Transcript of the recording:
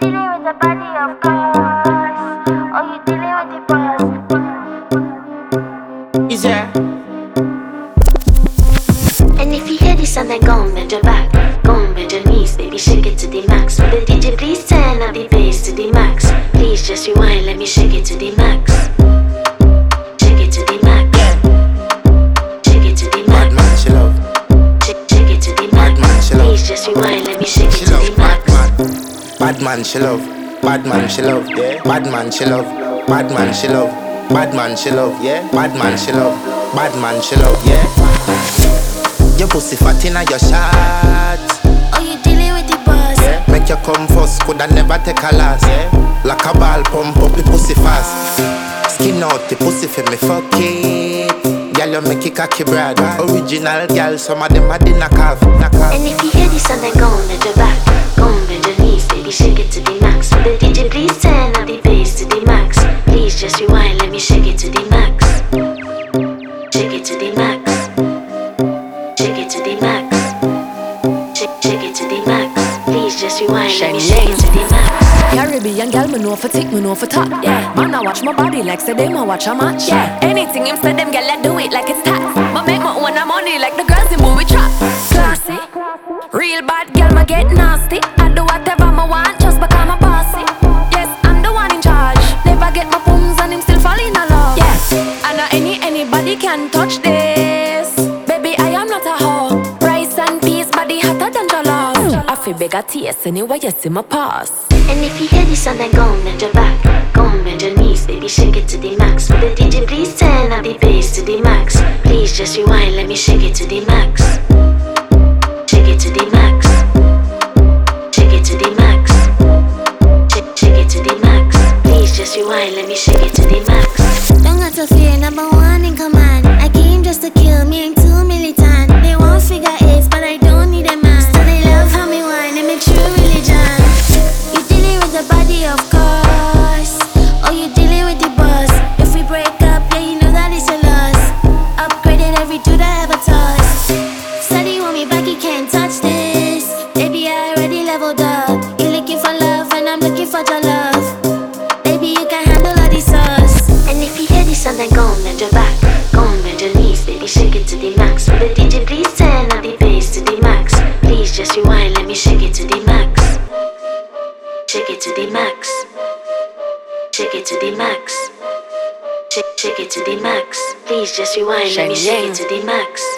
dealing with the body of course, or you dealing with the boss. Is there? And if you hear this and then go and bend your back, go and bend your knees, baby, shake it to the max. Will the DJ please turn up the bass to the max? Please just rewind, let me shake it to the max. Shake it to the max. Shake it to the max. Bad man, she love. Shake it to the max. Bad man, she love. Please just rewind, let me shake it She to love. the max. Bad man, she love. Bad man, she love. Yeah. Bad man, she love. Bad man, she love. Bad man, she love. Yeah. Bad man, she love. Bad man, she love. Yeah. Your pussy fat inna your shot. Oh, you dealing with the boss? Yeah. Make you come first, coulda never take a last. Yeah. Like a ball pump up the pussy fast. Skin out the pussy for me fuck it. Girl, you make it cocky brad. Original girl, some of them a dinner calf. And if you hear this and then go and bend your back, go and bend your knees, baby, shake it to the max. Will the DJ please turn up the bass to the max? Please just rewind, let me shake it to the max. Shake it to the max. Shake it to the max. Shake it to the max. Please just rewind, let me shake it to the max. Caribbean girl, me know for tick, me know for top. Yeah, man, I watch my body like say them I watch a match. Yeah, anything him say them girl, I do it like it's tax. But make my own money like the girls in movie trap. Classy, real bad girl, me get nasty. I do whatever I want just because I'm bossy. Yes, I'm the one in charge. Never get my pums and him still fall in love. Yes, I know anybody can touch this. Baby, I am not a hoe. Rice and peas, body hotter than jollof. I feel big a taste anyway, you see my pass. And if you hear this and then go and bend your back, go and bend your knees, baby, shake it to the max. Will the DJ please turn up the bass to the max? Please just rewind, let me shake it to the max. Shake it to the max. Shake it to the max. Shake it to the max. Please just rewind, let me shake it to the max. Don't got to fear, number one in command. I came just to kill, me ain't too militant. They won't figure eights, but I don't need a man. So they love how me whine, they make true religion. You dealing with the body, of course, or you dealing with the boss. If we break up, yeah, you know that it's a loss. Upgraded every dude I ever touched. Said he want me back, he can't touch this. Baby, I already leveled up. You looking for love, and I'm looking for your love. Baby, you can handle all the sauce. And if you hear this and then go and bend your back, go and bend your knees, baby, shake it to the max. Will the DJ please turn up the bass to the max? Please just rewind, let me shake it to the max. Shake it to the max. Shake it to the max. Shake it to the max. Please just rewind, let me shake it to the max.